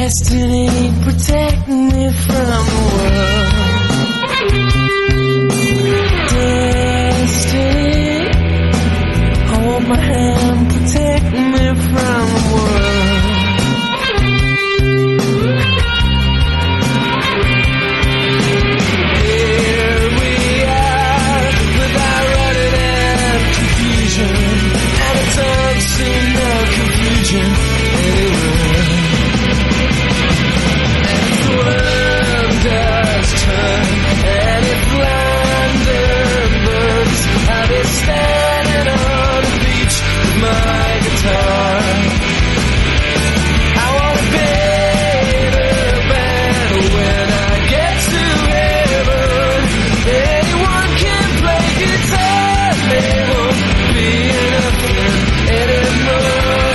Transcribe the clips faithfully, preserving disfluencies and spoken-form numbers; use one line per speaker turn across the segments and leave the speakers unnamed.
Destiny, protect me from the world. Destiny, hold my hand, protect me from the world. Here we are, without running and confusion, and it don't seem no confusion anywhere. And if the world does turn, and if London burns, I'll be standing on the beach with my guitar. I wanna pay the band when I get to heaven. Anyone can play guitar, they won't be nothing anymore.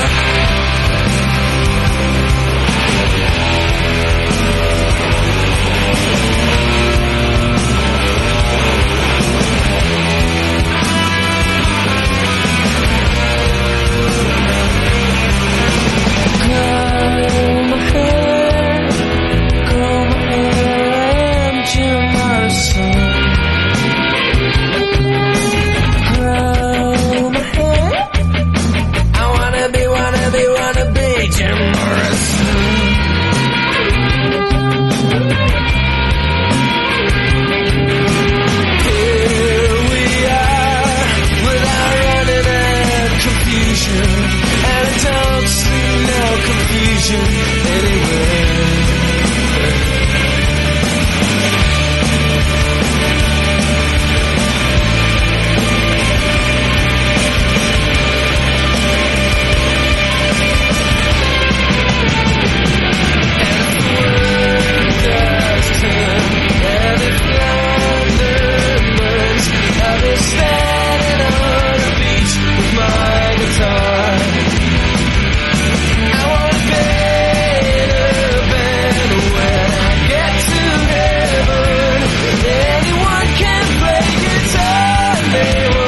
They